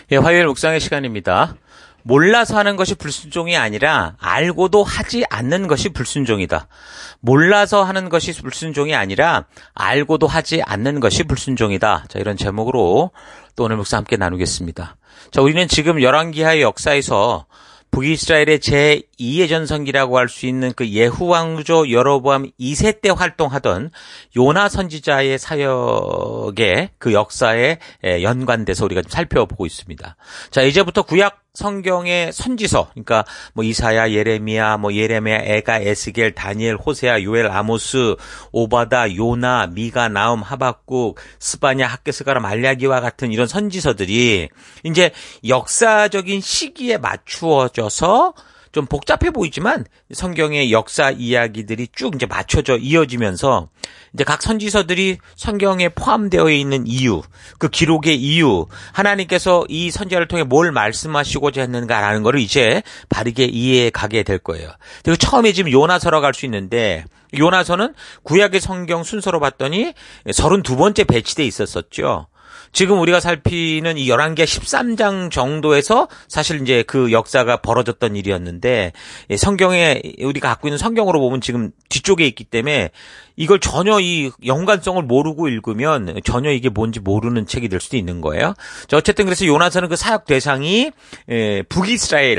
예, 화요일 묵상의 시간입니다. 몰라서 하는 것이 불순종이 아니라 알고도 하지 않는 것이 불순종이다. 몰라서 하는 것이 불순종이 아니라 알고도 하지 않는 것이 불순종이다. 자, 이런 제목으로 또 오늘 묵상 함께 나누겠습니다. 자, 우리는 지금 열왕기하의 역사에서 북이스라엘의 제2의 전성기라고 할 수 있는 그 예후 왕조 여로보암 2세 때 활동하던 요나 선지자의 사역의 그 역사에 연관돼서 우리가 좀 살펴보고 있습니다. 자, 이제부터 구약 성경의 선지서, 그러니까 이사야, 예레미야, 에가, 에스겔, 다니엘, 호세아, 요엘, 아모스, 오바다, 요나, 미가, 나움, 하박국, 스바냐, 학개스가라, 말라기와 같은 이런 선지서들이 이제 역사적인 시기에 맞추어져서 좀 복잡해 보이지만 성경의 역사 이야기들이 쭉 이제 맞춰져 이어지면서 이제 각 선지서들이 성경에 포함되어 있는 이유, 그 기록의 이유, 하나님께서 이 선지자를 통해 뭘 말씀하시고자 했는가라는 거를 이제 바르게 이해해 가게 될 거예요. 그리고 처음에 지금 요나서로 갈 수 있는데 요나서는 구약의 성경 순서로 봤더니 32번째 배치돼 있었었죠. 지금 우리가 살피는 이 열왕기하 13장 정도에서 사실 이제 그 역사가 벌어졌던 일이었는데 성경에 우리가 갖고 있는 성경으로 보면 지금 뒤쪽에 있기 때문에 이걸 전혀 이 연관성을 모르고 읽으면 전혀 이게 뭔지 모르는 책이 될 수도 있는 거예요. 자, 어쨌든 그래서 요나서는 그 사역 대상이 북이스라엘이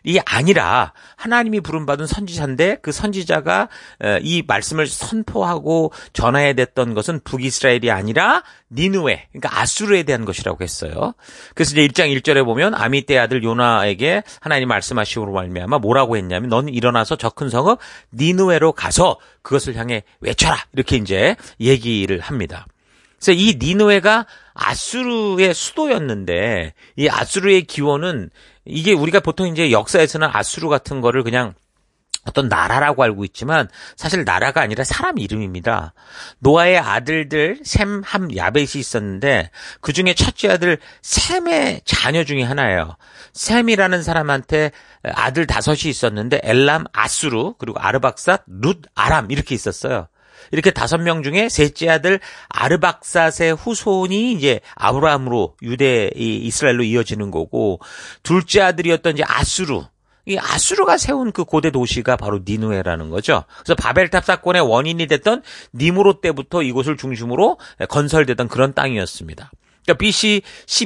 아니라 하나님이 부름받은 선지자인데 그 선지자가 이 말씀을 선포하고 전해야 됐던 것은 북이스라엘이 아니라 니느웨, 그러니까 아수르에 대한 것이라고 했어요. 그래서 이제 1장 1절에 보면 아미떼 아들 요나에게 하나님 말씀하시므로 말미암아 뭐라고 했냐면 너는 일어나서 저 큰 성읍 니느웨로 가서 그것을 향해 외쳐라. 이렇게 이제 얘기를 합니다. 그래서 이 니느웨가 아수르의 수도였는데 이 아수르의 기원은 이게 우리가 보통 이제 역사에서는 아수르 같은 거를 그냥 어떤 나라라고 알고 있지만 사실 나라가 아니라 사람 이름입니다. 노아의 아들들 셈, 함, 야벳이 있었는데 그중에 첫째 아들 셈의 자녀 중에 하나예요. 셈이라는 사람한테 아들 5이 있었는데 엘람, 아수르, 그리고 아르박삿, 룻, 아람 이렇게 있었어요. 이렇게 5명 중에 셋째 아들 아르박삿의 후손이 이제 아브라함으로 이스라엘로 이어지는 거고 둘째 아들이었던 이제 아수르, 이 아수르가 세운 그 고대 도시가 바로 니느웨라는 거죠. 그래서 바벨탑 사건의 원인이 됐던 니무롯 때부터 이곳을 중심으로 건설되던 그런 땅이었습니다. 그러니까 BC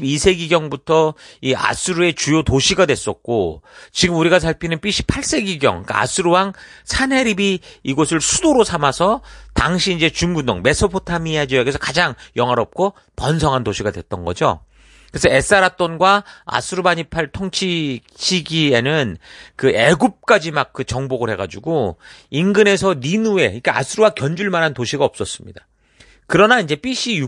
12세기경부터 이 아수르의 주요 도시가 됐었고 지금 우리가 살피는 BC 8세기경, 그러니까 아수르 왕 사네립이 이곳을 수도로 삼아서 당시 이제 중근동 메소포타미아 지역에서 가장 영화롭고 번성한 도시가 됐던 거죠. 그래서 에사라돈과 아수르바니팔 통치 시기에는 그 애굽까지 막 그 정복을 해가지고 인근에서 니느웨, 그러니까 아수르와 견줄 만한 도시가 없었습니다. 그러나 이제 BC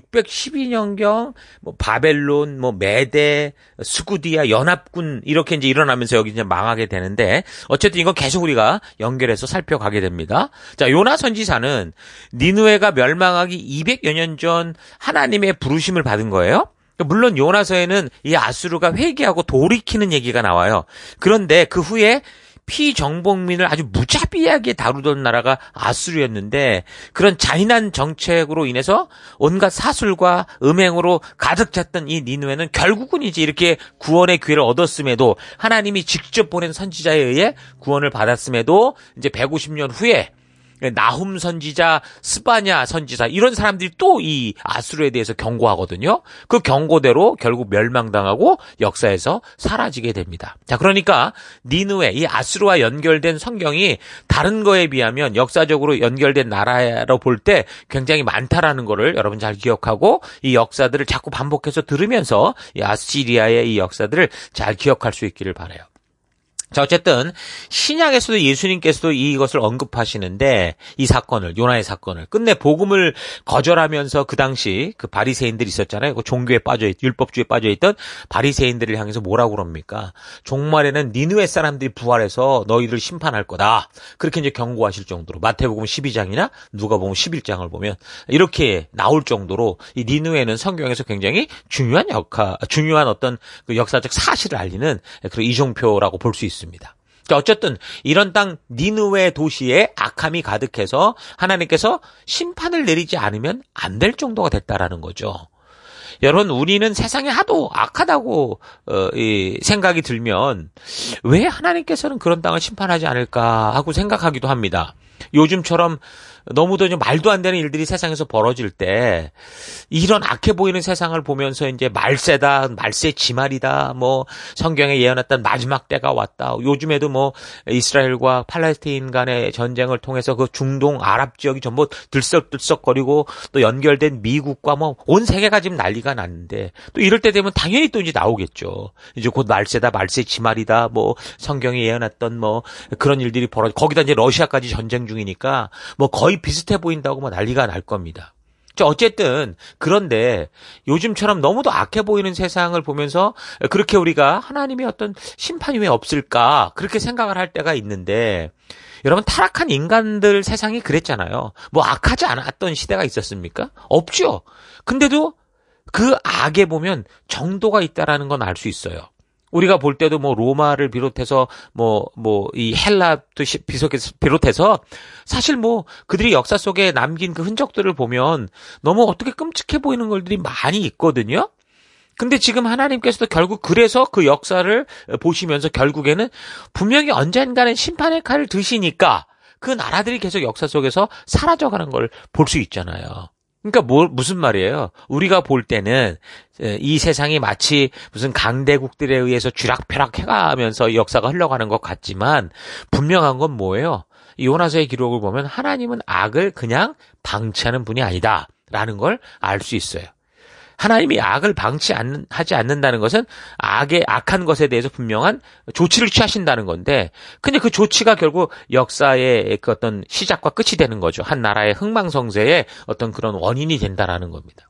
612년경 바벨론, 메데, 스구디아 연합군 이렇게 이제 일어나면서 여기 이제 망하게 되는데 어쨌든 이건 계속 우리가 연결해서 살펴가게 됩니다. 자, 요나 선지자는 니느웨가 멸망하기 200여 년 전 하나님의 부르심을 받은 거예요. 물론 요나서에는 이 아수르가 회개하고 돌이키는 얘기가 나와요. 그런데 그 후에 피정복민을 아주 무자비하게 다루던 나라가 아수르였는데 그런 잔인한 정책으로 인해서 온갖 사술과 음행으로 가득 찼던 이 니느웨는 결국은 이제 이렇게 구원의 기회를 얻었음에도 하나님이 직접 보낸 선지자에 의해 구원을 받았음에도 이제 150년 후에 나훔 선지자, 스바냐 선지자 이런 사람들이 또 이 아수르에 대해서 경고하거든요. 그 경고대로 결국 멸망당하고 역사에서 사라지게 됩니다. 자, 그러니까 니느웨, 이 아수르와 연결된 성경이 다른 거에 비하면 역사적으로 연결된 나라로 볼 때 굉장히 많다라는 거를 여러분 잘 기억하고 이 역사들을 자꾸 반복해서 들으면서 이 아시리아의 이 역사들을 잘 기억할 수 있기를 바라요. 자, 어쨌든 신약에서도 예수님께서도 이것을 언급하시는데 이 사건을, 요나의 사건을 끝내 복음을 거절하면서 그 당시 그 바리새인들이 있었잖아요. 그 종교에 빠져있, 율법주의에 빠져있던 바리새인들을 향해서 뭐라고 그럽니까? 종말에는 니느웨 사람들이 부활해서 너희를 심판할 거다. 그렇게 이제 경고하실 정도로 마태복음 12장이나 누가복음 11장을 보면 이렇게 나올 정도로 이 니느웨는 성경에서 굉장히 중요한 어떤 그 역사적 사실을 알리는 그런 이정표라고 볼 수 있습니다. 자, 어쨌든 이런 땅 니느웨 도시에 악함이 가득해서 하나님께서 심판을 내리지 않으면 안 될 정도가 됐다라는 거죠. 여러분, 우리는 세상이 하도 악하다고 이 생각이 들면 왜 하나님께서는 그런 땅을 심판하지 않을까 하고 생각하기도 합니다. 요즘처럼 너무도 좀 말도 안 되는 일들이 세상에서 벌어질 때 이런 악해 보이는 세상을 보면서 이제 말세다, 말세 지말이다, 뭐 성경에 예언했던 마지막 때가 왔다. 요즘에도 뭐 이스라엘과 팔레스타인 간의 전쟁을 통해서 그 중동 아랍 지역이 전부 들썩들썩거리고 또 연결된 미국과 뭐 온 세계가 지금 난리가 났는데 또 이럴 때 되면 당연히 또 이제 나오겠죠. 이제 곧 말세다, 말세 지말이다, 뭐 성경에 예언했던 뭐 그런 일들이 거기다 이제 러시아까지 전쟁 중이니까 뭐 거의 비슷해 보인다고 뭐 난리가 날 겁니다. 어쨌든 그런데 요즘처럼 너무도 악해 보이는 세상을 보면서 그렇게 우리가 하나님의 어떤 심판이 왜 없을까 그렇게 생각을 할 때가 있는데 여러분 타락한 인간들 세상이 그랬잖아요. 뭐 악하지 않았던 시대가 있었습니까? 없죠. 근데도 그 악에 보면 정도가 있다라는 건 알 수 있어요. 우리가 볼 때도 뭐 로마를 비롯해서 이 헬라도 비롯해서 사실 뭐 그들이 역사 속에 남긴 그 흔적들을 보면 너무 어떻게 끔찍해 보이는 것들이 많이 있거든요. 근데 지금 하나님께서도 결국 그래서 그 역사를 보시면서 결국에는 분명히 언젠가는 심판의 칼을 드시니까 그 나라들이 계속 역사 속에서 사라져가는 걸 볼 수 있잖아요. 그러니까 무슨 말이에요? 우리가 볼 때는 이 세상이 마치 무슨 강대국들에 의해서 쥐락펴락 해가면서 역사가 흘러가는 것 같지만 분명한 건 뭐예요? 요나서의 기록을 보면 하나님은 악을 그냥 방치하는 분이 아니다라는 걸 알 수 있어요. 하나님이 악을 방치하지 않는다는 것은 악한 것에 대해서 분명한 조치를 취하신다는 건데, 근데 그 조치가 결국 역사의 그 어떤 시작과 끝이 되는 거죠. 한 나라의 흥망성쇠의 어떤 그런 원인이 된다라는 겁니다.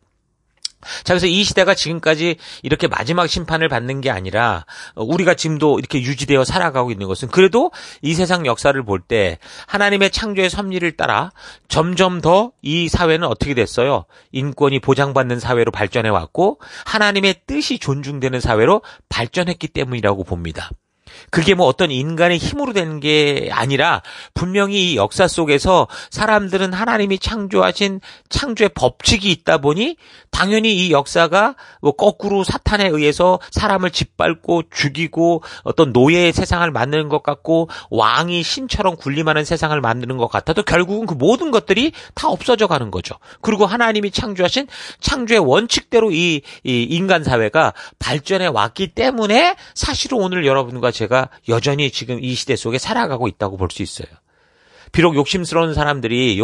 자, 그래서 이 시대가 지금까지 이렇게 마지막 심판을 받는 게 아니라 우리가 지금도 이렇게 유지되어 살아가고 있는 것은 그래도 이 세상 역사를 볼 때 하나님의 창조의 섭리를 따라 점점 더 이 사회는 어떻게 됐어요? 인권이 보장받는 사회로 발전해 왔고 하나님의 뜻이 존중되는 사회로 발전했기 때문이라고 봅니다. 그게 뭐 어떤 인간의 힘으로 되는 게 아니라 분명히 이 역사 속에서 사람들은 하나님이 창조하신 창조의 법칙이 있다 보니 당연히 이 역사가 뭐 거꾸로 사탄에 의해서 사람을 짓밟고 죽이고 어떤 노예의 세상을 만드는 것 같고 왕이 신처럼 군림하는 세상을 만드는 것 같아도 결국은 그 모든 것들이 다 없어져 가는 거죠. 그리고 하나님이 창조하신 창조의 원칙대로 이 인간 사회가 발전해 왔기 때문에 사실은 오늘 여러분과 제가 여전히 지금 이 시대 속에 살아가고 있다고 볼 수 있어요. 비록 욕심스러운 사람들이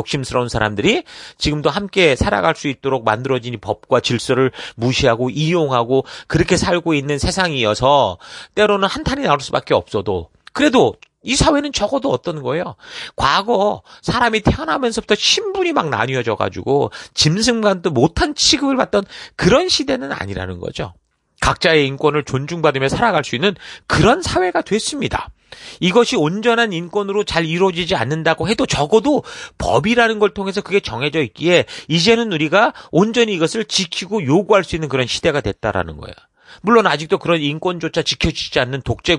지금도 함께 살아갈 수 있도록 만들어진 이 법과 질서를 무시하고 이용하고 그렇게 살고 있는 세상이어서 때로는 한탄이 나올 수밖에 없어도 그래도 이 사회는 적어도 어떤 거예요? 과거 사람이 태어나면서부터 신분이 막 나뉘어져 가지고 짐승과도 못한 취급을 받던 그런 시대는 아니라는 거죠. 각자의 인권을 존중받으며 살아갈 수 있는 그런 사회가 됐습니다. 이것이 온전한 인권으로 잘 이루어지지 않는다고 해도 적어도 법이라는 걸 통해서 그게 정해져 있기에 이제는 우리가 온전히 이것을 지키고 요구할 수 있는 그런 시대가 됐다라는 거예요. 물론 아직도 그런 인권조차 지켜지지 않는 독재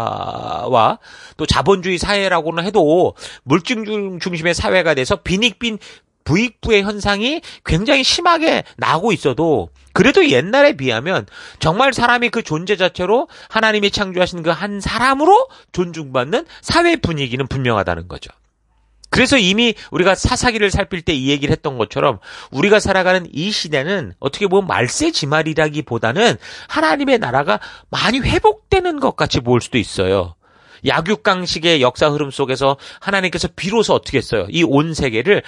국가와 또 자본주의 사회라고는 해도 물증 중심의 사회가 돼서 빈익빈 부익부의 현상이 굉장히 심하게 나고 있어도 그래도 옛날에 비하면 정말 사람이 그 존재 자체로 하나님이 창조하신 그 한 사람으로 존중받는 사회 분위기는 분명하다는 거죠. 그래서 이미 우리가 사사기를 살필 때 이 얘기를 했던 것처럼 우리가 살아가는 이 시대는 어떻게 보면 말세지말이라기보다는 하나님의 나라가 많이 회복되는 것 같이 보일 수도 있어요. 약육강식의 역사 흐름 속에서 하나님께서 비로소 어떻게 했어요? 이 온 세계를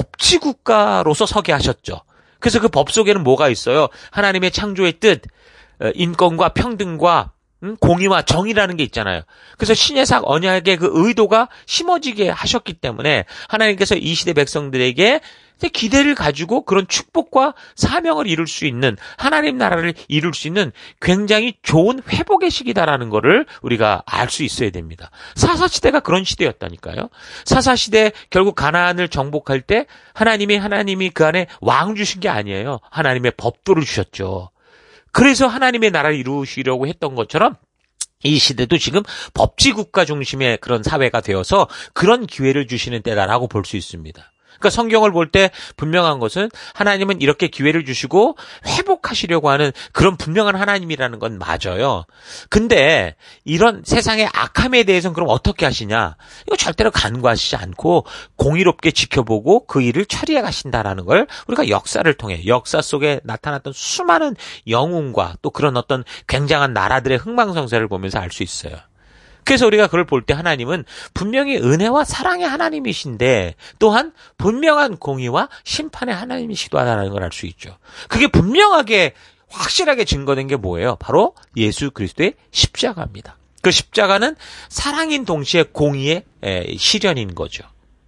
법치국가로서 서게 하셨죠. 그래서 그 법 속에는 뭐가 있어요? 하나님의 창조의 뜻, 인권과 평등과 공의와 정의라는 게 있잖아요. 그래서 신해삭 언약의 그 의도가 심어지게 하셨기 때문에 하나님께서 이 시대 백성들에게 기대를 가지고 그런 축복과 사명을 이룰 수 있는 하나님 나라를 이룰 수 있는 굉장히 좋은 회복의 시기다라는 거를 우리가 알 수 있어야 됩니다. 사사시대가 그런 시대였다니까요. 사사시대 결국 가나안을 정복할 때 하나님이 그 안에 왕 주신 게 아니에요. 하나님의 법도를 주셨죠. 그래서 하나님의 나라를 이루시려고 했던 것처럼 이 시대도 지금 법치국가 중심의 그런 사회가 되어서 그런 기회를 주시는 때다라고 볼 수 있습니다. 그러니까 성경을 볼 때 분명한 것은 하나님은 이렇게 기회를 주시고 회복하시려고 하는 그런 분명한 하나님이라는 건 맞아요. 근데 이런 세상의 악함에 대해서는 그럼 어떻게 하시냐? 이거 절대로 간과하시지 않고 공의롭게 지켜보고 그 일을 처리해 가신다라는 걸 우리가 역사를 통해 역사 속에 나타났던 수많은 영웅과 또 그런 어떤 굉장한 나라들의 흥망성쇠를 보면서 알 수 있어요. 그래서 우리가 그걸 볼 때 하나님은 분명히 은혜와 사랑의 하나님이신데 또한 분명한 공의와 심판의 하나님이시기도 하다는 걸 알 수 있죠. 그게 분명하게 확실하게 증거된 게 뭐예요? 바로 예수 그리스도의 십자가입니다. 그 십자가는 사랑인 동시에 공의의 실현인 거죠.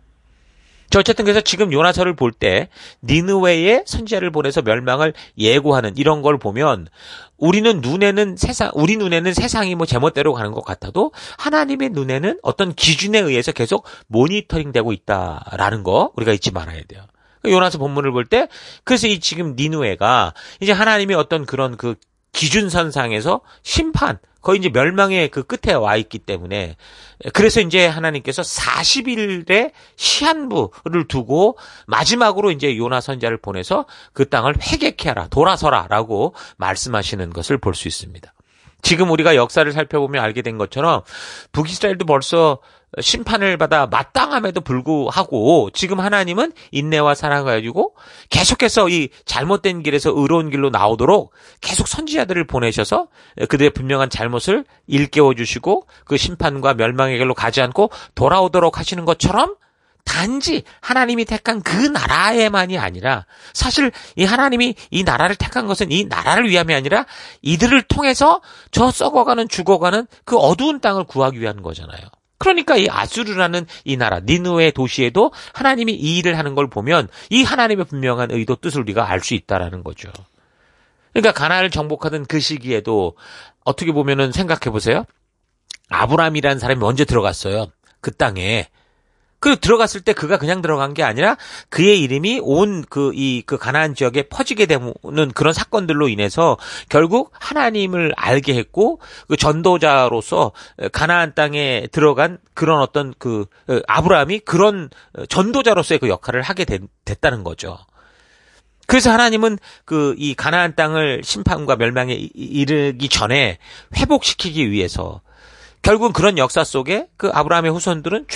어쨌든 그래서 지금 요나서를 볼 때 니느웨에 선지자를 보내서 멸망을 예고하는 이런 걸 보면 우리 눈에는 세상이 뭐 제멋대로 가는 것 같아도 하나님의 눈에는 어떤 기준에 의해서 계속 모니터링되고 있다라는 거 우리가 잊지 말아야 돼요. 요나서 본문을 볼 때 그래서 이 지금 니느웨가 이제 하나님의 어떤 그런 그 기준선상에서 심판 거의 이제 멸망의 그 끝에 와 있기 때문에 그래서 이제 하나님께서 40일의 시한부를 두고 마지막으로 이제 요나 선지자를 보내서 그 땅을 회개케 하라 돌아서라라고 말씀하시는 것을 볼 수 있습니다. 지금 우리가 역사를 살펴보면 알게 된 것처럼 북이스라엘도 벌써 심판을 받아 마땅함에도 불구하고 지금 하나님은 인내와 사랑을 가지고 계속해서 이 잘못된 길에서 의로운 길로 나오도록 계속 선지자들을 보내셔서 그들의 분명한 잘못을 일깨워 주시고 그 심판과 멸망의 길로 가지 않고 돌아오도록 하시는 것처럼 단지 하나님이 택한 그 나라에만이 아니라 사실 이 하나님이 이 나라를 택한 것은 이 나라를 위함이 아니라 이들을 통해서 저 썩어가는 죽어가는 그 어두운 땅을 구하기 위한 거잖아요. 그러니까 이 아수르라는 이 나라 니느웨 도시에도 하나님이 이 일을 하는 걸 보면 이 하나님의 분명한 의도 뜻을 우리가 알 수 있다라는 거죠. 그러니까 가나안을 정복하던 그 시기에도 어떻게 보면은 생각해 보세요. 아브라함이라는 사람이 먼저 들어갔어요. 그 땅에. 그 들어갔을 때 그가 그냥 들어간 게 아니라 그의 이름이 온 그 가나안 지역에 퍼지게 되는 그런 사건들로 인해서 결국 하나님을 알게 했고 그 전도자로서 가나안 땅에 들어간 그런 어떤 그 아브라함이 그런 전도자로서의 그 역할을 하게 됐다는 거죠. 그래서 하나님은 그 이 가나안 땅을 심판과 멸망에 이르기 전에 회복시키기 위해서 결국은 그런 역사 속에 그 아브라함의 후손들은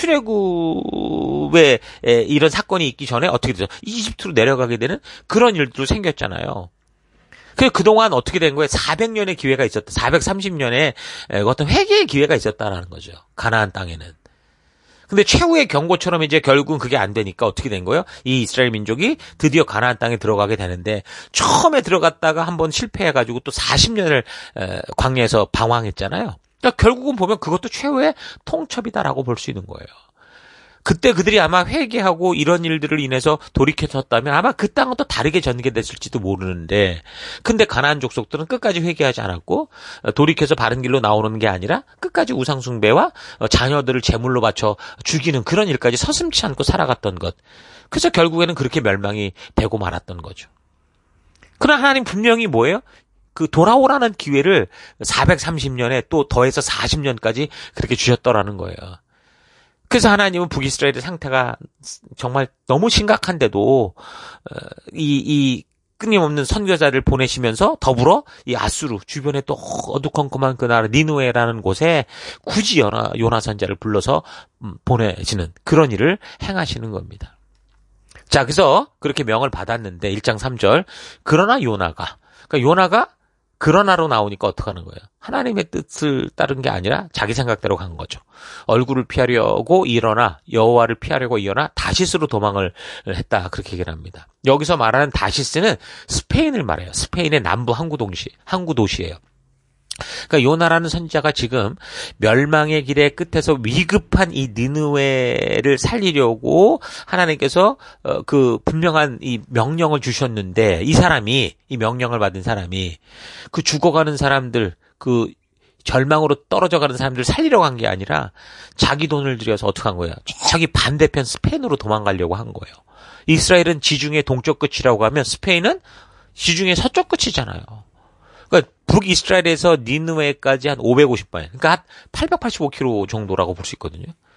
출애굽에 이런 사건이 있기 전에 어떻게 되죠? 이집트로 내려가게 되는 그런 일도 생겼잖아요. 그동안 어떻게 된 거예요? 400년의 기회가 있었다. 430년에 어떤 회개의 기회가 있었다라는 거죠. 가나안 땅에는. 근데 최후의 경고처럼 이제 결국은 그게 안 되니까 어떻게 된 거예요? 이 이스라엘 민족이 드디어 가나안 땅에 들어가게 되는데 처음에 들어갔다가 한번 실패해가지고 또 40년을 광야에서 방황했잖아요. 그러니까 결국은 보면 그것도 최후의 통첩이다라고 볼 수 있는 거예요. 그때 그들이 아마 회개하고 이런 일들을 인해서 돌이켰었다면 아마 그 땅은 또 다르게 전개됐을지도 모르는데 근데 가나안 족속들은 끝까지 회개하지 않았고 돌이켜서 바른 길로 나오는 게 아니라 끝까지 우상숭배와 자녀들을 제물로 바쳐 죽이는 그런 일까지 서슴지 않고 살아갔던 것. 그래서 결국에는 그렇게 멸망이 되고 말았던 거죠. 그러나 하나님 분명히 뭐예요? 그 돌아오라는 기회를 430년에 또 더해서 40년까지 그렇게 주셨더라는 거예요. 그래서 하나님은 북이스라엘의 상태가 정말 너무 심각한데도 이 끊임없는 선교자를 보내시면서 더불어 이 아수르 주변에 또 어두컴컴한 그 나라 니느웨라는 곳에 굳이 요나 선지자를 불러서 보내시는 그런 일을 행하시는 겁니다. 자, 그래서 그렇게 명을 받았는데 1장 3절 그러나 요나가 그러나로 나오니까 어떡하는 거예요? 하나님의 뜻을 따른 게 아니라 자기 생각대로 간 거죠. 얼굴을 피하려고 일어나 여호와를 피하려고 일어나 다시스로 도망을 했다. 그렇게 얘기를 합니다. 여기서 말하는 다시스는 스페인을 말해요. 스페인의 남부 항구 도시예요. 그러니까 요나라는 선지자가 지금 멸망의 길의 끝에서 위급한 이 니느웨를 살리려고 하나님께서 그 분명한 이 명령을 주셨는데 이 명령을 받은 사람이 그 죽어가는 사람들 그 절망으로 떨어져가는 사람들 살리려고 한 게 아니라 자기 돈을 들여서 어떻게 한 거예요? 저기 반대편 스페인으로 도망가려고 한 거예요. 이스라엘은 지중해 동쪽 끝이라고 하면 스페인은 지중해 서쪽 끝이잖아요. 그러니까 북이스라엘에서 니느웨까지 한 550발, 그러니까 한 885km 정도라고 볼 수 있거든요.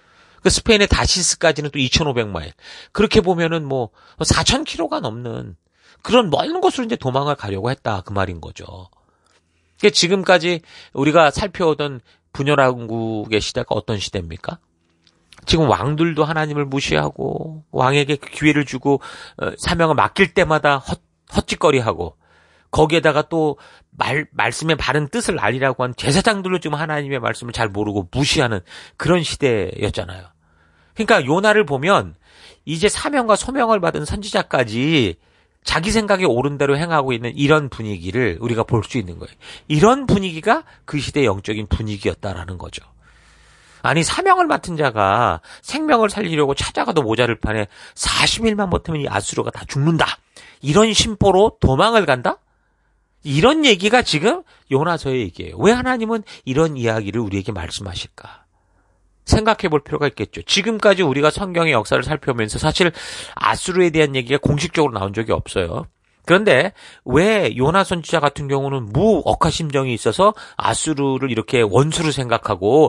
그 스페인의 다시스까지는 또 2,500마일. 그렇게 보면은 뭐 4,000km가 넘는 그런 먼 곳으로 이제 도망을 가려고 했다 그 말인 거죠. 그러니까 지금까지 우리가 살펴오던 분열왕국의 시대가 어떤 시대입니까? 지금 왕들도 하나님을 무시하고 왕에게 기회를 주고 사명을 맡길 때마다 헛짓거리하고 거기에다가 또 말씀의 바른 뜻을 알리라고 한 제사장들도 지금 하나님의 말씀을 잘 모르고 무시하는 그런 시대였잖아요. 그러니까 요나를 보면 이제 사명과 소명을 받은 선지자까지 자기 생각에 옳은 대로 행하고 있는 이런 분위기를 우리가 볼 수 있는 거예요. 이런 분위기가 그 시대의 영적인 분위기였다라는 거죠. 아니 사명을 맡은 자가 생명을 살리려고 찾아가도 모자를 판에 40일만 버티면 이 아수르가 다 죽는다. 이런 심보로 도망을 간다? 이런 얘기가 지금 요나서의 얘기예요. 왜 하나님은 이런 이야기를 우리에게 말씀하실까? 생각해 볼 필요가 있겠죠. 지금까지 우리가 성경의 역사를 살펴보면서 사실 아수르에 대한 얘기가 공식적으로 나온 적이 없어요. 그런데 왜 요나 선지자 같은 경우는 무억하심정이 있어서 아수르를 이렇게 원수로 생각하고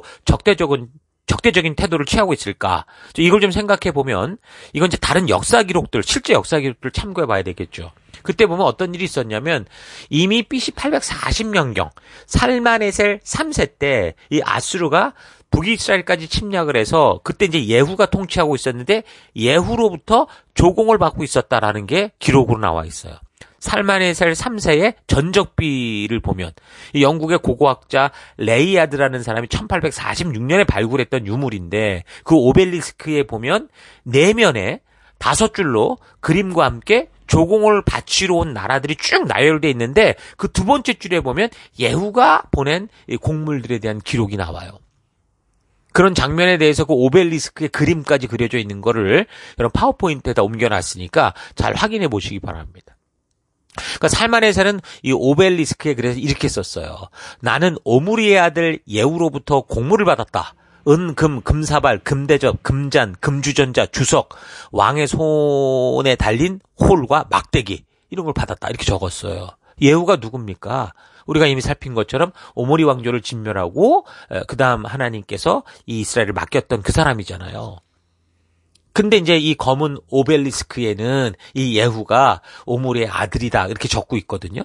적대적인 태도를 취하고 있을까? 이걸 좀 생각해 보면 이건 이제 다른 역사 기록들, 실제 역사 기록들을 참고해 봐야 되겠죠. 그때 보면 어떤 일이 있었냐면 이미 BC 840년경 살마네셀 3세 때 이 아수르가 북이스라엘까지 침략을 해서 그때 이제 예후가 통치하고 있었는데 예후로부터 조공을 받고 있었다라는 게 기록으로 나와 있어요. 살마네셀 3세의 전적비를 보면 영국의 고고학자 레이아드라는 사람이 1846년에 발굴했던 유물인데 그 오벨리스크에 보면 내면에 5줄로 그림과 함께 조공을 바치러 온 나라들이 쭉 나열되어 있는데 그 두 번째 줄에 보면 예후가 보낸 곡물들에 대한 기록이 나와요. 그런 장면에 대해서 그 오벨리스크의 그림까지 그려져 있는 거를 여러분 파워포인트에다 옮겨놨으니까 잘 확인해 보시기 바랍니다. 그러니까 살만에서는 이 오벨리스크에 그래서 이렇게 썼어요. 나는 오므리의 아들 예후로부터 곡물을 받았다. 은, 금, 금사발, 금대접, 금잔, 금주전자, 주석, 왕의 손에 달린 홀과 막대기 이런 걸 받았다. 이렇게 적었어요. 예후가 누굽니까? 우리가 이미 살핀 것처럼 오므리 왕조를 진멸하고 그 다음 하나님께서 이 이스라엘을 맡겼던 그 사람이잖아요. 근데 이제 이 검은 오벨리스크에는 이 예후가 오므리의 아들이다 이렇게 적고 있거든요.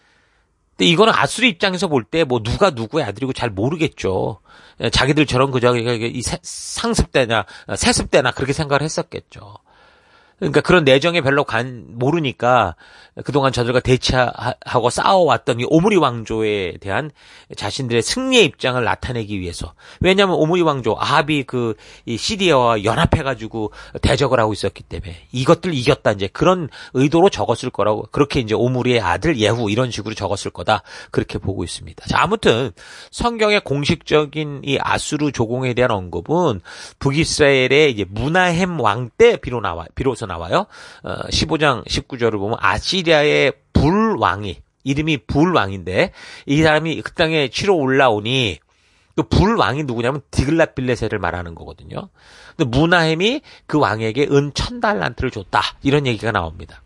근데 이거는 아수르 입장에서 볼 때 뭐 누가 누구의 아들이고 잘 모르겠죠. 자기들처럼 그저 이 상습 때나 세습 때나 그렇게 생각을 했었겠죠. 그러니까 그런 내정에 별로 모르니까 그동안 저들과 대치하고 싸워왔던 이 오므리 왕조에 대한 자신들의 승리의 입장을 나타내기 위해서. 왜냐하면 오므리 왕조 아합이 이 시리아와 연합해가지고 대적을 하고 있었기 때문에 이것들 이겼다 이제 그런 의도로 적었을 거라고 그렇게 이제 오므리의 아들 예후 이런 식으로 적었을 거다 그렇게 보고 있습니다. 자, 아무튼 성경의 공식적인 이 아수르 조공에 대한 언급은 북이스라엘의 이제 무나헴 왕 때 비로소 나와요. 15장 19절을 보면 아시리아의 불왕이 이름이 불왕인데 이 사람이 그 땅에 치러 올라오니 그 불왕이 누구냐면 디글랏빌레셀을 말하는 거거든요. 근데 무나헴이 그 왕에게 은 1,000달란트를 줬다. 이런 얘기가 나옵니다.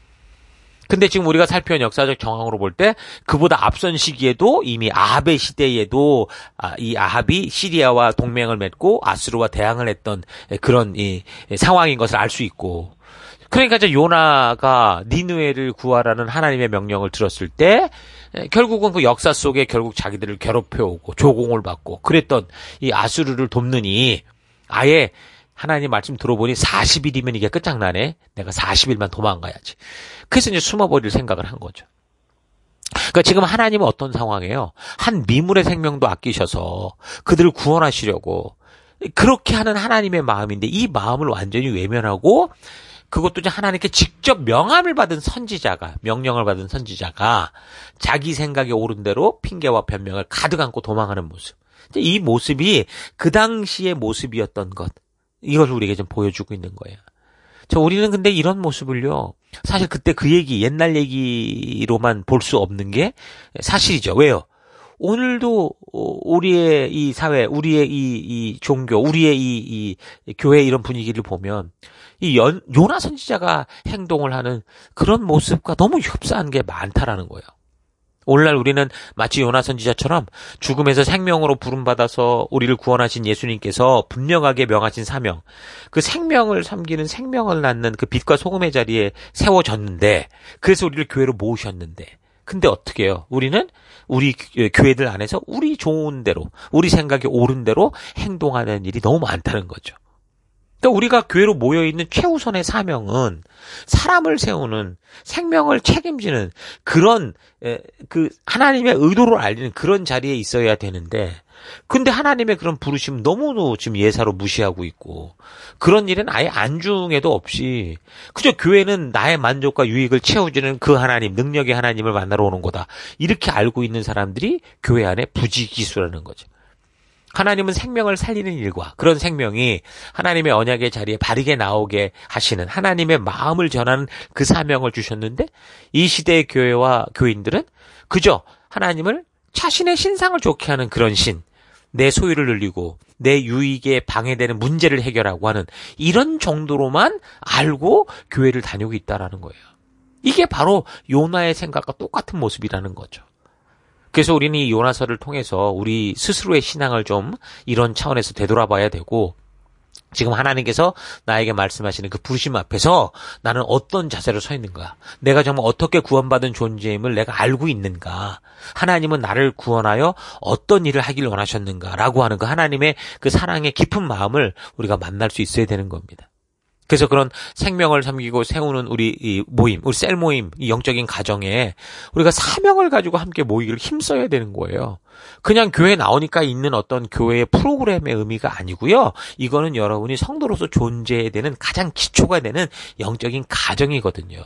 근데 지금 우리가 살펴온 역사적 정황으로 볼 때 그보다 앞선 시기에도 이미 아합의 시대에도 이 아합이 시리아와 동맹을 맺고 아수르와 대항을 했던 그런 이 상황인 것을 알 수 있고 그러니까 이제 요나가 니느웨를 구하라는 하나님의 명령을 들었을 때 결국은 그 역사 속에 결국 자기들을 괴롭혀오고 조공을 받고 그랬던 이 아수르를 돕느니 아예 하나님 말씀 들어보니 40일이면 이게 끝장나네. 내가 40일만 도망가야지. 그래서 이제 숨어버릴 생각을 한 거죠. 그러니까 지금 하나님은 어떤 상황이에요? 한 미물의 생명도 아끼셔서 그들을 구원하시려고 그렇게 하는 하나님의 마음인데 이 마음을 완전히 외면하고 그것도 이제 하나님께 직접 명령을 받은 선지자가 자기 생각에 옳은 대로 핑계와 변명을 가득 안고 도망하는 모습. 이 모습이 그 당시의 모습이었던 것. 이걸 우리에게 좀 보여주고 있는 거예요. 우리는 근데 이런 모습을요, 사실 그때 그 얘기, 옛날 얘기로만 볼 수 없는 게 사실이죠. 왜요? 오늘도 우리의 이 사회, 우리의 이 종교, 우리의 이 교회 이런 분위기를 보면 이 요나 선지자가 행동을 하는 그런 모습과 너무 흡사한 게 많다라는 거예요. 오늘날 우리는 마치 요나 선지자처럼 죽음에서 생명으로 부름받아서 우리를 구원하신 예수님께서 분명하게 명하신 사명, 그 생명을 섬기는 생명을 낳는 그 빛과 소금의 자리에 세워졌는데, 그래서 우리를 교회로 모으셨는데, 근데 어떻게 해요? 우리는 우리 교회들 안에서 우리 좋은 대로, 우리 생각이 옳은 대로 행동하는 일이 너무 많다는 거죠. 그러니까 우리가 교회로 모여있는 최우선의 사명은 사람을 세우는, 생명을 책임지는 그런 그 하나님의 의도를 알리는 그런 자리에 있어야 되는데, 근데 하나님의 그런 부르심 너무 지금 예사로 무시하고 있고, 그런 일은 아예 안중에도 없이 그저 교회는 나의 만족과 유익을 채워주는 그 하나님, 능력의 하나님을 만나러 오는 거다, 이렇게 알고 있는 사람들이 교회 안에 부지기수라는 거죠. 하나님은 생명을 살리는 일과 그런 생명이 하나님의 언약의 자리에 바르게 나오게 하시는 하나님의 마음을 전하는 그 사명을 주셨는데, 이 시대의 교회와 교인들은 그저 하나님을 자신의 신상을 좋게 하는 그런 신, 내 소유를 늘리고 내 유익에 방해되는 문제를 해결하고 하는 이런 정도로만 알고 교회를 다니고 있다라는 거예요. 이게 바로 요나의 생각과 똑같은 모습이라는 거죠. 그래서 우리는 이 요나서를 통해서 우리 스스로의 신앙을 좀 이런 차원에서 되돌아봐야 되고, 지금 하나님께서 나에게 말씀하시는 그 부르심 앞에서 나는 어떤 자세로 서 있는가, 내가 정말 어떻게 구원받은 존재임을 내가 알고 있는가, 하나님은 나를 구원하여 어떤 일을 하길 원하셨는가라고 하는 그 하나님의 그 사랑의 깊은 마음을 우리가 만날 수 있어야 되는 겁니다. 그래서 그런 생명을 섬기고 세우는 우리 이 모임, 우리 셀 모임, 이 영적인 가정에 우리가 사명을 가지고 함께 모이기를 힘써야 되는 거예요. 그냥 교회에 나오니까 있는 어떤 교회의 프로그램의 의미가 아니고요. 이거는 여러분이 성도로서 존재해야 되는 가장 기초가 되는 영적인 가정이거든요.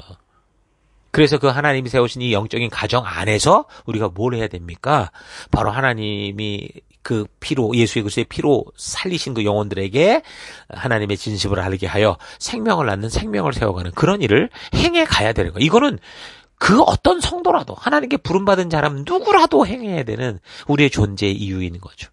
그래서 그 하나님이 세우신 이 영적인 가정 안에서 우리가 뭘 해야 됩니까? 바로 하나님이 그 피로, 예수의 그리스도의 피로 살리신 그 영혼들에게 하나님의 진심을 알게 하여 생명을 낳는, 생명을 세워가는 그런 일을 행해 가야 되는 거예요. 이거는 그 어떤 성도라도, 하나님께 부름받은 사람 누구라도 행해야 되는 우리의 존재의 이유인 거죠.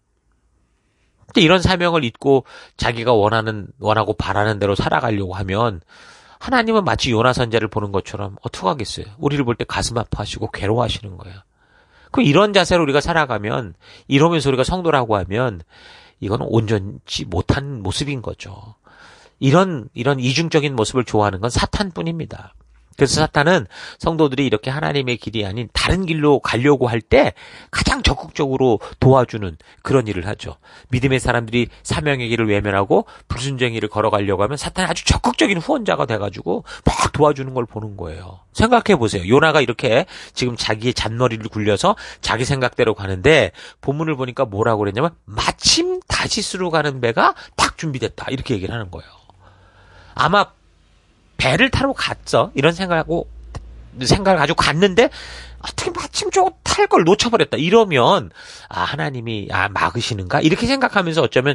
근데 이런 사명을 잊고 자기가 원하고 바라는 대로 살아가려고 하면 하나님은 마치 요나 선지자를 보는 것처럼 어떡하겠어요? 우리를 볼 때 가슴 아파하시고 괴로워하시는 거예요. 그 이런 자세로 우리가 살아가면, 이러면서 우리가 성도라고 하면 이건 온전치 못한 모습인 거죠. 이런 이중적인 모습을 좋아하는 건 사탄뿐입니다. 그래서 사탄은 성도들이 이렇게 하나님의 길이 아닌 다른 길로 가려고 할 때 가장 적극적으로 도와주는 그런 일을 하죠. 믿음의 사람들이 사명의 길을 외면하고 불순종의 길을 걸어가려고 하면 사탄이 아주 적극적인 후원자가 돼가지고 막 도와주는 걸 보는 거예요. 생각해 보세요. 요나가 이렇게 지금 자기의 잔머리를 굴려서 자기 생각대로 가는데, 본문을 보니까 뭐라고 그랬냐면 마침 다시스로 가는 배가 딱 준비됐다, 이렇게 얘기를 하는 거예요. 아마 배를 타러 갔어, 이런 생각을 가지고 갔는데 어떻게 마침 저거 탈 걸 놓쳐버렸다, 이러면 하나님이 막으시는가, 이렇게 생각하면서 어쩌면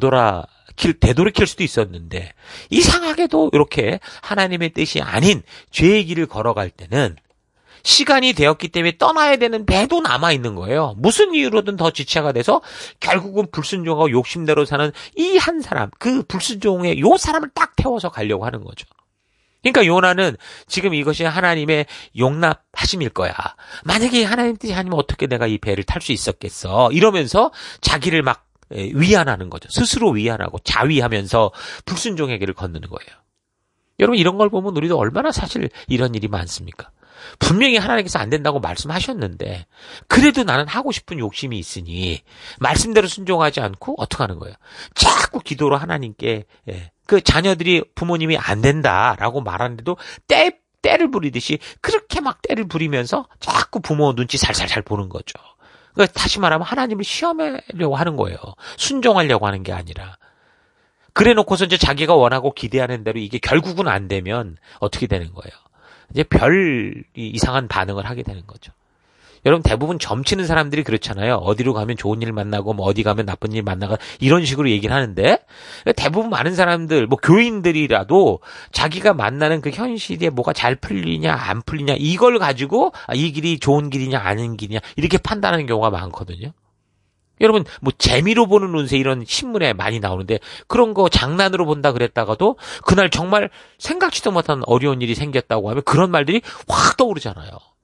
되돌이킬 수도 있었는데, 이상하게도 이렇게 하나님의 뜻이 아닌 죄의 길을 걸어갈 때는 시간이 되었기 때문에 떠나야 되는 배도 남아있는 거예요. 무슨 이유로든 더 지체가 돼서 결국은 불순종하고 욕심대로 사는 이 한 사람, 그 불순종의 요 사람을 딱 태워서 가려고 하는 거죠. 그러니까 요나는 지금 이것이 하나님의 용납하심일 거야. 만약에 하나님 뜻이 아니면 어떻게 내가 이 배를 탈 수 있었겠어, 이러면서 자기를 막 위안하는 거죠. 스스로 위안하고 자위하면서 불순종의 길을 건너는 거예요. 여러분, 이런 걸 보면 우리도 얼마나 사실 이런 일이 많습니까? 분명히 하나님께서 안 된다고 말씀하셨는데 그래도 나는 하고 싶은 욕심이 있으니 말씀대로 순종하지 않고 어떻게 하는 거예요? 자꾸 기도로 하나님께 그 자녀들이 부모님이 안 된다라고 말하는데도 때를 부리듯이 그렇게 막 때를 부리면서 자꾸 부모 눈치 살살살 보는 거죠. 그러니까 다시 말하면 하나님을 시험하려고 하는 거예요. 순종하려고 하는 게 아니라. 그래 놓고서 이제 자기가 원하고 기대하는 대로 이게 결국은 안 되면 어떻게 되는 거예요? 이제 별 이상한 반응을 하게 되는 거죠. 여러분, 대부분 점치는 사람들이 그렇잖아요. 어디로 가면 좋은 일 만나고 뭐 어디 가면 나쁜 일 만나고 이런 식으로 얘기를 하는데, 대부분 많은 사람들, 뭐 교인들이라도 자기가 만나는 그 현실에 뭐가 잘 풀리냐 안 풀리냐 이걸 가지고 이 길이 좋은 길이냐 아닌 길이냐 이렇게 판단하는 경우가 많거든요. 여러분, 뭐 재미로 보는 운세 이런 신문에 많이 나오는데 그런 거 장난으로 본다 그랬다가도 그날 정말 생각지도 못한 어려운 일이 생겼다고 하면 그런 말들이 확 떠오르잖아요.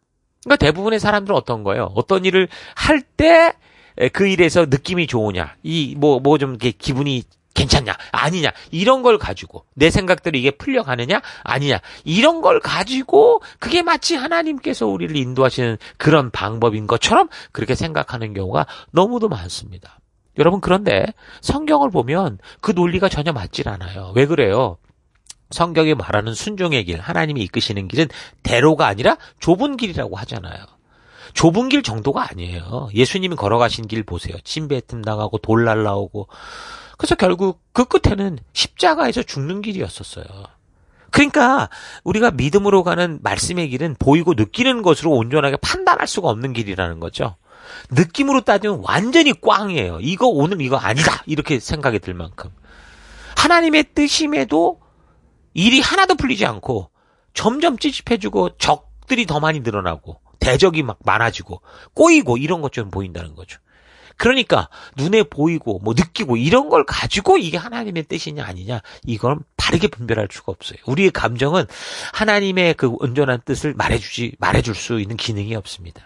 그러니까 대부분의 사람들은 어떤 거예요? 어떤 일을 할 때 그 일에서 느낌이 좋으냐, 좀 기분이 괜찮냐, 아니냐, 이런 걸 가지고 내 생각대로 이게 풀려가느냐, 아니냐, 이런 걸 가지고 그게 마치 하나님께서 우리를 인도하시는 그런 방법인 것처럼 그렇게 생각하는 경우가 너무도 많습니다. 여러분, 그런데 성경을 보면 그 논리가 전혀 맞질 않아요. 왜 그래요? 성경이 말하는 순종의 길, 하나님이 이끄시는 길은 대로가 아니라 좁은 길이라고 하잖아요. 좁은 길 정도가 아니에요. 예수님이 걸어가신 길 보세요. 침뱉음 당하고 돌 날라오고. 그래서 결국 그 끝에는 십자가에서 죽는 길이었었어요. 그러니까 우리가 믿음으로 가는 말씀의 길은 보이고 느끼는 것으로 온전하게 판단할 수가 없는 길이라는 거죠. 느낌으로 따지면 완전히 꽝이에요. 오늘 이거 아니다, 이렇게 생각이 들 만큼. 하나님의 뜻임에도 일이 하나도 풀리지 않고 점점 찝찝해지고 적들이 더 많이 늘어나고 대적이 막 많아지고 꼬이고 이런 것처럼 보인다는 거죠. 그러니까 눈에 보이고 느끼고 이런 걸 가지고 이게 하나님의 뜻이냐 아니냐, 이건 바르게 분별할 수가 없어요. 우리의 감정은 하나님의 그 온전한 뜻을 말해줄 수 있는 기능이 없습니다.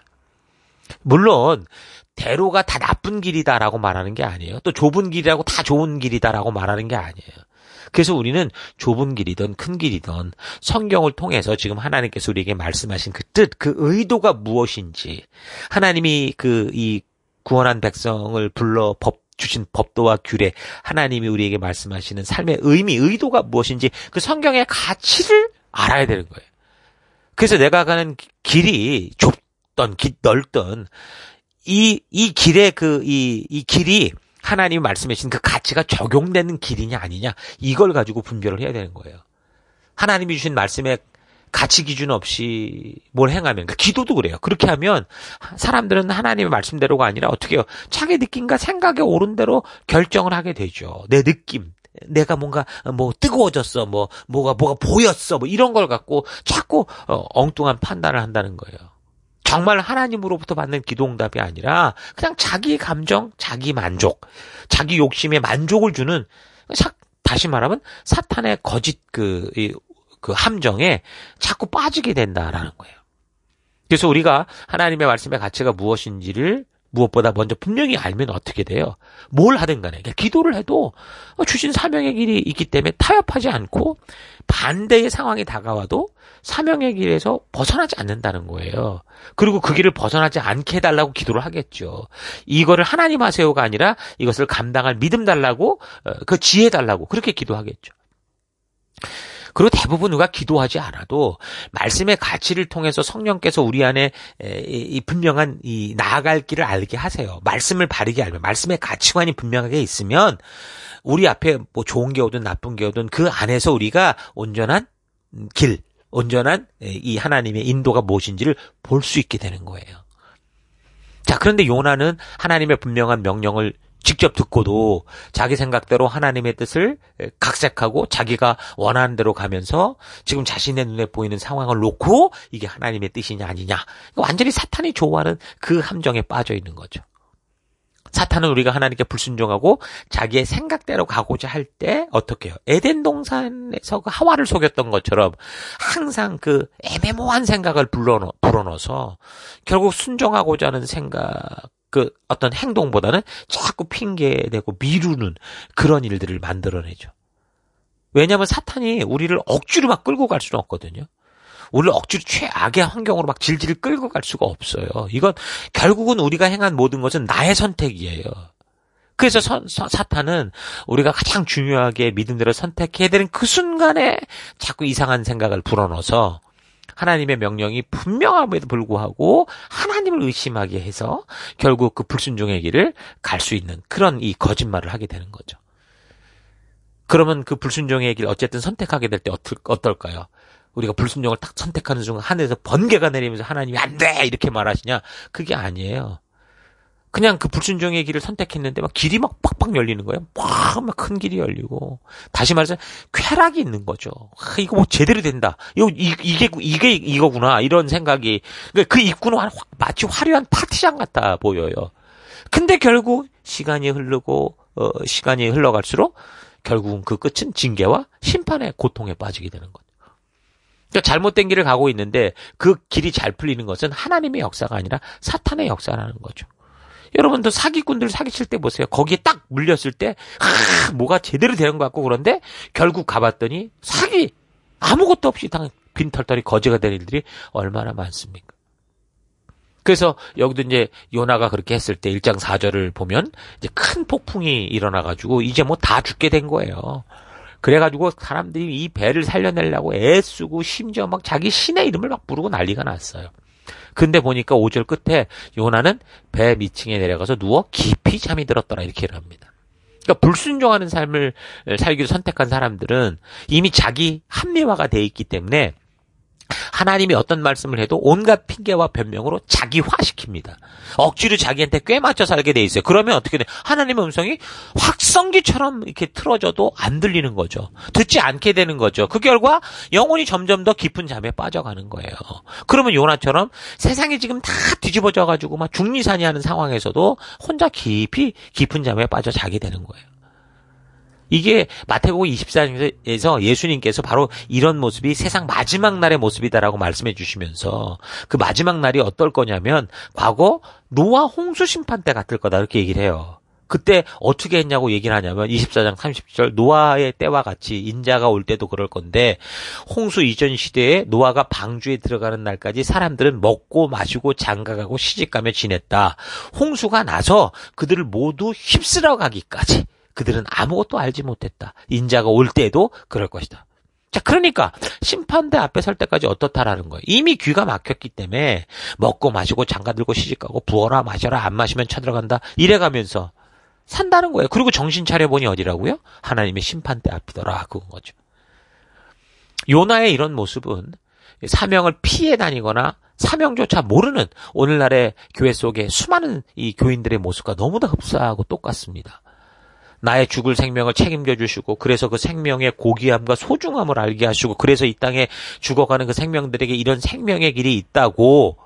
물론 대로가 다 나쁜 길이다라고 말하는 게 아니에요. 또 좁은 길이라고 다 좋은 길이다라고 말하는 게 아니에요. 그래서 우리는 좁은 길이든 큰 길이든 성경을 통해서 지금 하나님께서 우리에게 말씀하신 그 뜻, 그 의도가 무엇인지, 하나님이 이 구원한 백성을 불러 주신 법도와 규례, 하나님이 우리에게 말씀하시는 삶의 의도가 무엇인지 그 성경의 가치를 알아야 되는 거예요. 그래서 내가 가는 길이 좁던 넓던 이 길의 이 길이 하나님이 말씀하신 그 가치가 적용되는 길이냐 아니냐, 이걸 가지고 분별을 해야 되는 거예요. 하나님이 주신 말씀에 가치 기준 없이 뭘 행하면, 그러니까 기도도 그래요. 그렇게 하면 사람들은 하나님의 말씀대로가 아니라 어떻게 해요? 자기 느낌과 생각에 옳은 대로 결정을 하게 되죠. 내 느낌, 내가 뭔가 뜨거워졌어, 뭐가 보였어, 이런 걸 갖고 자꾸 엉뚱한 판단을 한다는 거예요. 정말 하나님으로부터 받는 기도응답이 아니라 그냥 자기 감정, 자기 만족, 자기 욕심에 만족을 주는, 다시 말하면 사탄의 거짓 그 함정에 자꾸 빠지게 된다라는 거예요. 그래서 우리가 하나님의 말씀의 가치가 무엇인지를 무엇보다 먼저 분명히 알면 어떻게 돼요? 뭘 하든 간에, 기도를 해도 주신 사명의 길이 있기 때문에 타협하지 않고 반대의 상황이 다가와도 사명의 길에서 벗어나지 않는다는 거예요. 그리고 그 길을 벗어나지 않게 해달라고 기도를 하겠죠. 이거를 하나님 하세요가 아니라 이것을 감당할 믿음 달라고, 그 지혜 달라고 그렇게 기도하겠죠. 그리고 대부분 누가 기도하지 않아도 말씀의 가치를 통해서 성령께서 우리 안에 이 분명한 이 나아갈 길을 알게 하세요. 말씀을 바르게 알면, 말씀의 가치관이 분명하게 있으면 우리 앞에 좋은 게 오든 나쁜 게 오든 그 안에서 우리가 온전한 길, 온전한 이 하나님의 인도가 무엇인지를 볼 수 있게 되는 거예요. 자, 그런데 요나는 하나님의 분명한 명령을 직접 듣고도 자기 생각대로 하나님의 뜻을 각색하고 자기가 원하는 대로 가면서 지금 자신의 눈에 보이는 상황을 놓고 이게 하나님의 뜻이냐 아니냐, 완전히 사탄이 좋아하는 그 함정에 빠져 있는 거죠. 사탄은 우리가 하나님께 불순종하고 자기의 생각대로 가고자 할 때 어떻게 해요? 에덴 동산에서 그 하와를 속였던 것처럼 항상 그 애매모호한 생각을 불어넣어서 결국 순종하고자 하는 생각, 그 어떤 행동보다는 자꾸 핑계대고 미루는 그런 일들을 만들어내죠. 왜냐하면 사탄이 우리를 억지로 막 끌고 갈 수는 없거든요. 우리를 억지로 최악의 환경으로 막 질질 끌고 갈 수가 없어요. 이건 결국은 우리가 행한 모든 것은 나의 선택이에요. 그래서 사탄은 우리가 가장 중요하게 믿음대로 선택해야 되는 그 순간에 자꾸 이상한 생각을 불어넣어서 하나님의 명령이 분명함에도 불구하고 하나님을 의심하게 해서 결국 그 불순종의 길을 갈 수 있는 그런 이 거짓말을 하게 되는 거죠. 그러면 그 불순종의 길 어쨌든 선택하게 될 때 어떨까요? 우리가 불순종을 딱 선택하는 순간 하늘에서 번개가 내리면서 하나님이 안 돼! 이렇게 말하시냐? 그게 아니에요. 그냥 그 불순종의 길을 선택했는데 막 길이 막 팍팍 열리는 거예요. 막 큰 길이 열리고. 다시 말해서 쾌락이 있는 거죠. 이거 제대로 된다. 이게 이거구나. 이런 생각이. 그 입구는 마치 화려한 파티장 같아 보여요. 근데 결국 시간이 흘러갈수록 결국은 그 끝은 징계와 심판의 고통에 빠지게 되는 거죠. 그러니까 잘못된 길을 가고 있는데 그 길이 잘 풀리는 것은 하나님의 역사가 아니라 사탄의 역사라는 거죠. 여러분도 사기꾼들 사기칠 때 보세요. 거기에 딱 물렸을 때 뭐가 제대로 되는 것 같고 그런데 결국 가봤더니 사기 아무것도 없이 빈털털이 거지가 된 일들이 얼마나 많습니까? 그래서 여기도 이제 요나가 그렇게 했을 때 1장 4절을 보면 이제 큰 폭풍이 일어나가지고 이제 뭐 다 죽게 된 거예요. 그래가지고 사람들이 이 배를 살려내려고 애쓰고 심지어 막 자기 신의 이름을 막 부르고 난리가 났어요. 근데 보니까 5절 끝에 요나는 배 밑층에 내려가서 누워 깊이 잠이 들었더라 이렇게 합니다. 그러니까 불순종하는 삶을 살기로 선택한 사람들은 이미 자기 합리화가 돼 있기 때문에 하나님이 어떤 말씀을 해도 온갖 핑계와 변명으로 자기화시킵니다. 억지로 자기한테 꽤 맞춰 살게 돼 있어요. 그러면 어떻게 돼? 하나님의 음성이 확성기처럼 이렇게 틀어져도 안 들리는 거죠. 듣지 않게 되는 거죠. 그 결과 영혼이 점점 더 깊은 잠에 빠져가는 거예요. 그러면 요나처럼 세상이 지금 다 뒤집어져가지고 막 중리산이하는 상황에서도 혼자 깊이 깊은 잠에 빠져 자게 되는 거예요. 이게 마태복음 24장에서 예수님께서 바로 이런 모습이 세상 마지막 날의 모습이다라고 말씀해 주시면서 그 마지막 날이 어떨 거냐면 과거 노아 홍수 심판 때 같을 거다 이렇게 얘기를 해요. 그때 어떻게 했냐고 얘기를 하냐면 24장 30절 노아의 때와 같이 인자가 올 때도 그럴 건데 홍수 이전 시대에 노아가 방주에 들어가는 날까지 사람들은 먹고 마시고 장가가고 시집가며 지냈다. 홍수가 나서 그들을 모두 휩쓸어 가기까지 그들은 아무것도 알지 못했다. 인자가 올 때에도 그럴 것이다. 자, 그러니까 심판대 앞에 설 때까지 어떻다라는 거예요. 이미 귀가 막혔기 때문에 먹고 마시고 장가들고 시집가고 부어라 마셔라 안 마시면 쳐들어간다 이래가면서 산다는 거예요. 그리고 정신 차려보니 어디라고요? 하나님의 심판대 앞이더라 그건 거죠. 요나의 이런 모습은 사명을 피해 다니거나 사명조차 모르는 오늘날의 교회 속에 수많은 이 교인들의 모습과 너무나 흡사하고 똑같습니다. 나의 죽을 생명을 책임져 주시고 그래서 그 생명의 고귀함과 소중함을 알게 하시고 그래서 이 땅에 죽어가는 그 생명들에게 이런 생명의 길이 있다고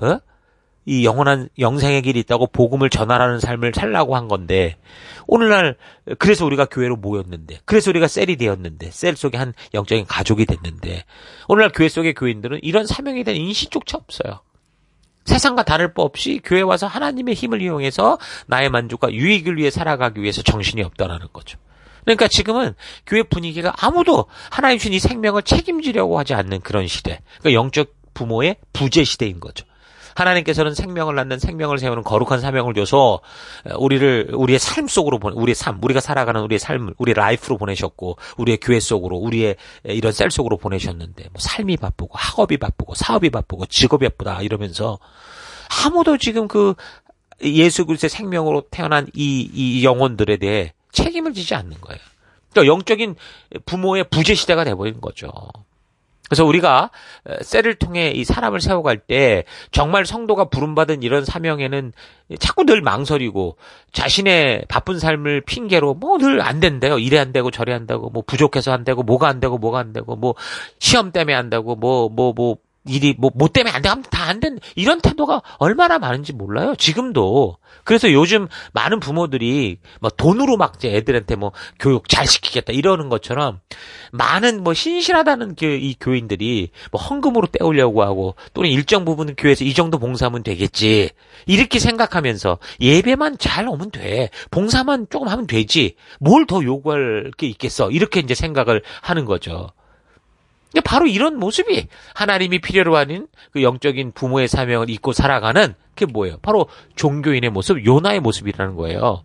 이 영원한 영생의 길이 있다고 복음을 전하라는 삶을 살라고 한 건데 오늘날 그래서 우리가 교회로 모였는데 그래서 우리가 셀이 되었는데 셀 속에 한 영적인 가족이 됐는데 오늘날 교회 속의 교인들은 이런 사명에 대한 인식조차 없어요. 세상과 다를 바 없이 교회 와서 하나님의 힘을 이용해서 나의 만족과 유익을 위해 살아가기 위해서 정신이 없다라는 거죠. 그러니까 지금은 교회 분위기가 아무도 하나님 주신 이 생명을 책임지려고 하지 않는 그런 시대. 그러니까 영적 부모의 부재 시대인 거죠. 하나님께서는 생명을 낳는 생명을 세우는 거룩한 사명을 줘서 우리의 삶 속으로 우리의 삶, 우리가 살아가는 우리의 삶을 우리의 라이프로 보내셨고 우리의 교회 속으로 우리의 이런 셀 속으로 보내셨는데 뭐 삶이 바쁘고 학업이 바쁘고 사업이 바쁘고 직업이 바쁘다 이러면서 아무도 지금 그 예수 그리스도의 생명으로 태어난 이 영혼들에 대해 책임을 지지 않는 거예요. 그러니까 영적인 부모의 부재 시대가 돼버리는 거죠. 그래서 우리가 셀을 통해 이 사람을 세워갈 때 정말 성도가 부름받은 이런 사명에는 자꾸 늘 망설이고 자신의 바쁜 삶을 핑계로 뭐 늘 안 된대요. 이래 안 되고 저래 안 되고 뭐 부족해서 안 되고 뭐가 안 되고 뭐가 안 되고 뭐 시험 때문에 안 되고 뭐 일이 뭐 때문에 안 되면 다 안 된 이런 태도가 얼마나 많은지 몰라요. 지금도. 그래서 요즘 많은 부모들이 뭐 돈으로 막 이제 애들한테 뭐 교육 잘 시키겠다 이러는 것처럼 많은 뭐 신실하다는 이 교인들이 뭐 헌금으로 때우려고 하고 또는 일정 부분은 교회에서 이 정도 봉사하면 되겠지 이렇게 생각하면서 예배만 잘 오면 돼 봉사만 조금 하면 되지 뭘 더 요구할 게 있겠어 이렇게 이제 생각을 하는 거죠. 바로 이런 모습이 하나님이 필요로 하는 그 영적인 부모의 사명을 잊고 살아가는 그게 뭐예요? 바로 종교인의 모습, 요나의 모습이라는 거예요.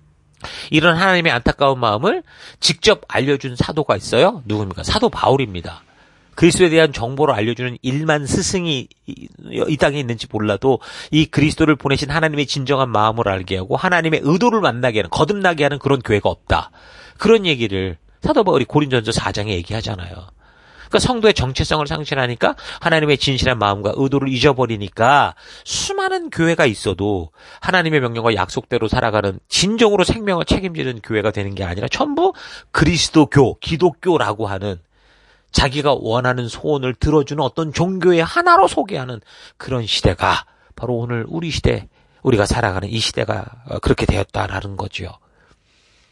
이런 하나님의 안타까운 마음을 직접 알려준 사도가 있어요. 누굽니까? 사도 바울입니다. 그리스도에 대한 정보를 알려주는 1만 스승이 이 땅에 있는지 몰라도 이 그리스도를 보내신 하나님의 진정한 마음을 알게 하고 하나님의 의도를 만나게 하는, 거듭나게 하는 그런 교회가 없다. 그런 얘기를 사도 바울이 고린도전서 4장에 얘기하잖아요. 그러니까 성도의 정체성을 상실하니까 하나님의 진실한 마음과 의도를 잊어버리니까 수많은 교회가 있어도 하나님의 명령과 약속대로 살아가는 진정으로 생명을 책임지는 교회가 되는 게 아니라 전부 그리스도교, 기독교라고 하는 자기가 원하는 소원을 들어주는 어떤 종교의 하나로 소개하는 그런 시대가 바로 오늘 우리 시대, 우리가 살아가는 이 시대가 그렇게 되었다라는 거죠.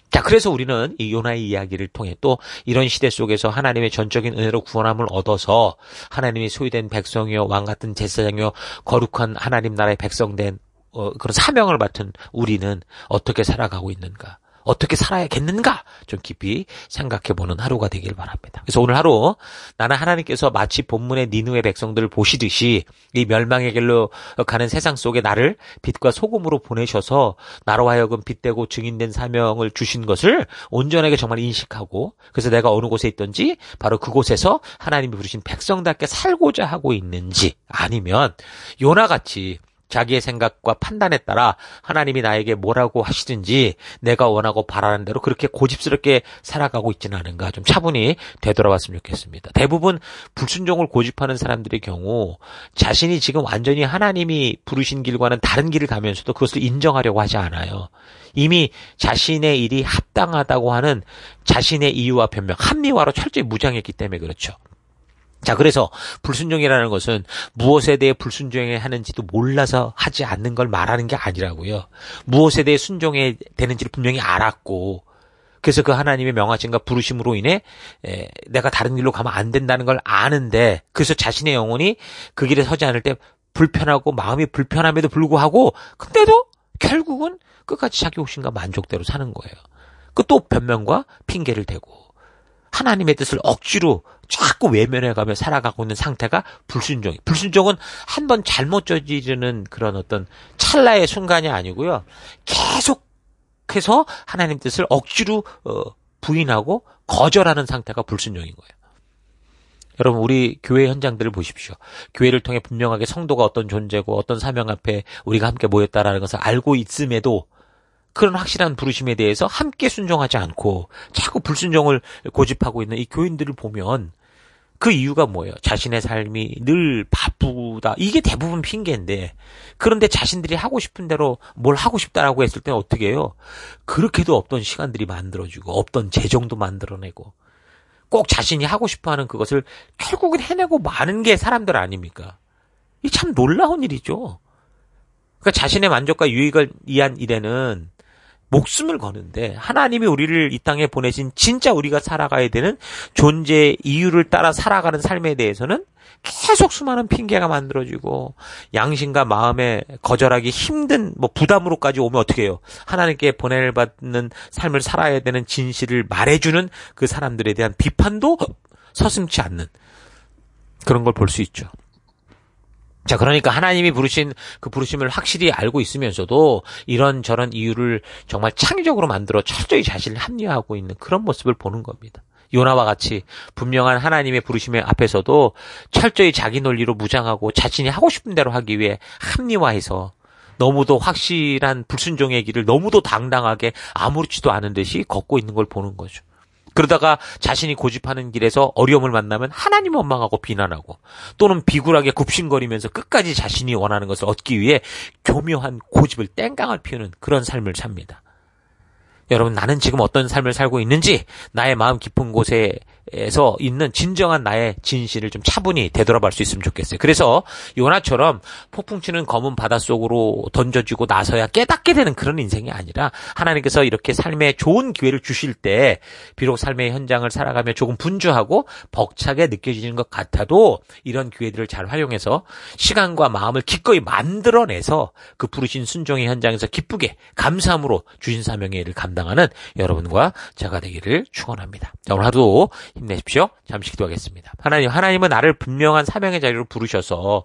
자, 그래서 우리는 이 요나의 이야기를 통해 또 이런 시대 속에서 하나님의 전적인 은혜로 구원함을 얻어서 하나님이 소유된 백성이요, 왕 같은 제사장이요, 거룩한 하나님 나라의 백성된 그런 사명을 맡은 우리는 어떻게 살아가고 있는가? 어떻게 살아야겠는가? 좀 깊이 생각해보는 하루가 되길 바랍니다. 그래서 오늘 하루 나는 하나님께서 마치 본문의 니느웨 백성들을 보시듯이 이 멸망의 길로 가는 세상 속에 나를 빛과 소금으로 보내셔서 나로 하여금 빛되고 증인된 사명을 주신 것을 온전하게 정말 인식하고, 그래서 내가 어느 곳에 있든지 바로 그곳에서 하나님이 부르신 백성답게 살고자 하고 있는지, 아니면 요나같이 자기의 생각과 판단에 따라 하나님이 나에게 뭐라고 하시든지 내가 원하고 바라는 대로 그렇게 고집스럽게 살아가고 있지는 않은가, 좀 차분히 되돌아봤으면 좋겠습니다. 대부분 불순종을 고집하는 사람들의 경우 자신이 지금 완전히 하나님이 부르신 길과는 다른 길을 가면서도 그것을 인정하려고 하지 않아요. 이미 자신의 일이 합당하다고 하는 자신의 이유와 변명, 합리화로 철저히 무장했기 때문에 그렇죠. 자, 그래서 불순종이라는 것은 무엇에 대해 불순종해야 하는지도 몰라서 하지 않는 걸 말하는 게 아니라고요. 무엇에 대해 순종해야 되는지를 분명히 알았고, 그래서 그 하나님의 명하심과 부르심으로 인해 내가 다른 길로 가면 안 된다는 걸 아는데, 그래서 자신의 영혼이 그 길에 서지 않을 때 불편하고 마음이 불편함에도 불구하고, 근데도 결국은 끝까지 자기 욕심과 만족대로 사는 거예요. 그 또 변명과 핑계를 대고 하나님의 뜻을 억지로 자꾸 외면해가며 살아가고 있는 상태가 불순종이. 불순종은 한번 잘못 저지르는 그런 어떤 찰나의 순간이 아니고요. 계속해서 하나님 뜻을 억지로 부인하고 거절하는 상태가 불순종인 거예요. 여러분, 우리 교회 현장들을 보십시오. 교회를 통해 분명하게 성도가 어떤 존재고 어떤 사명 앞에 우리가 함께 모였다라는 것을 알고 있음에도 그런 확실한 부르심에 대해서 함께 순종하지 않고 자꾸 불순종을 고집하고 있는 이 교인들을 보면 그 이유가 뭐예요? 자신의 삶이 늘 바쁘다. 이게 대부분 핑계인데, 그런데 자신들이 하고 싶은 대로 뭘 하고 싶다라고 했을 때는 어떻게 해요? 그렇게도 없던 시간들이 만들어지고 없던 재정도 만들어내고 꼭 자신이 하고 싶어하는 그것을 결국은 해내고 마는 게 사람들 아닙니까? 이 참 놀라운 일이죠. 그러니까 자신의 만족과 유익을 위한 일에는 목숨을 거는데, 하나님이 우리를 이 땅에 보내신 진짜 우리가 살아가야 되는 존재의 이유를 따라 살아가는 삶에 대해서는 계속 수많은 핑계가 만들어지고 양심과 마음에 거절하기 힘든 부담으로까지 오면 어떻게 해요? 하나님께 보내를 받는 삶을 살아야 되는 진실을 말해주는 그 사람들에 대한 비판도 서슴지 않는 그런 걸 볼 수 있죠. 자, 그러니까 하나님이 부르신 그 부르심을 확실히 알고 있으면서도 이런저런 이유를 정말 창의적으로 만들어 철저히 자신을 합리화하고 있는 그런 모습을 보는 겁니다. 요나와 같이 분명한 하나님의 부르심의 앞에서도 철저히 자기 논리로 무장하고 자신이 하고 싶은 대로 하기 위해 합리화해서 너무도 확실한 불순종의 길을 너무도 당당하게 아무렇지도 않은 듯이 걷고 있는 걸 보는 거죠. 그러다가 자신이 고집하는 길에서 어려움을 만나면 하나님 원망하고 비난하고, 또는 비굴하게 굽신거리면서 끝까지 자신이 원하는 것을 얻기 위해 교묘한 고집을 땡깡을 피우는 그런 삶을 삽니다. 여러분, 나는 지금 어떤 삶을 살고 있는지, 나의 마음 깊은 곳에서 있는 진정한 나의 진실을 좀 차분히 되돌아볼 수 있으면 좋겠어요. 그래서 요나처럼 폭풍 치는 검은 바닷속으로 던져지고 나서야 깨닫게 되는 그런 인생이 아니라, 하나님께서 이렇게 삶에 좋은 기회를 주실 때 비록 삶의 현장을 살아가며 조금 분주하고 벅차게 느껴지는 것 같아도 이런 기회들을 잘 활용해서 시간과 마음을 기꺼이 만들어내서 그 부르신 순종의 현장에서 기쁘게 감사함으로 주신 사명의 일을 감당하는 여러분과 제가 되기를 축원합니다. 자, 오늘 하루도 힘내십시오. 잠시 기도하겠습니다. 하나님은 나를 분명한 사명의 자리로 부르셔서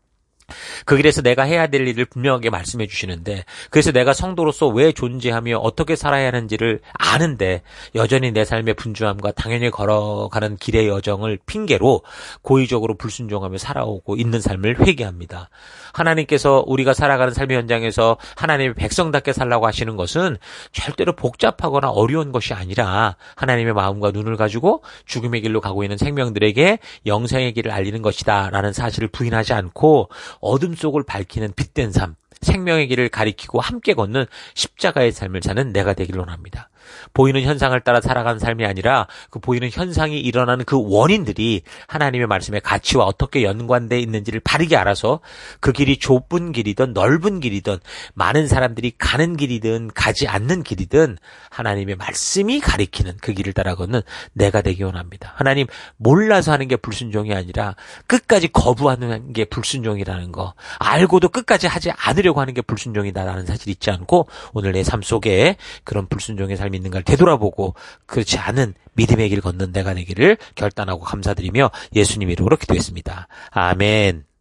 그 길에서 내가 해야 될 일을 분명하게 말씀해 주시는데, 그래서 내가 성도로서 왜 존재하며 어떻게 살아야 하는지를 아는데 여전히 내 삶의 분주함과 당연히 걸어가는 길의 여정을 핑계로 고의적으로 불순종하며 살아오고 있는 삶을 회개합니다. 하나님께서 우리가 살아가는 삶의 현장에서 하나님의 백성답게 살라고 하시는 것은 절대로 복잡하거나 어려운 것이 아니라 하나님의 마음과 눈을 가지고 죽음의 길로 가고 있는 생명들에게 영생의 길을 알리는 것이다 라는 사실을 부인하지 않고 어둠 속을 밝히는 빛된 삶, 생명의 길을 가리키고 함께 걷는 십자가의 삶을 사는 내가 되기를 원합니다. 보이는 현상을 따라 살아가는 삶이 아니라 그 보이는 현상이 일어나는 그 원인들이 하나님의 말씀의 가치와 어떻게 연관되어 있는지를 바르게 알아서 그 길이 좁은 길이든 넓은 길이든 많은 사람들이 가는 길이든 가지 않는 길이든 하나님의 말씀이 가리키는 그 길을 따라 걷는 내가 되기 원합니다. 하나님, 몰라서 하는 게 불순종이 아니라 끝까지 거부하는 게 불순종이라는 거, 알고도 끝까지 하지 않으려고 하는 게 불순종이다라는 사실 잊지 않고 오늘 내 삶 속에 그런 불순종의 삶이 있는가를 되돌아보고 그렇지 않은 믿음의 길 걷는 내가 되기를 결단하고 감사드리며 예수님 이름으로 기도했습니다. 아멘.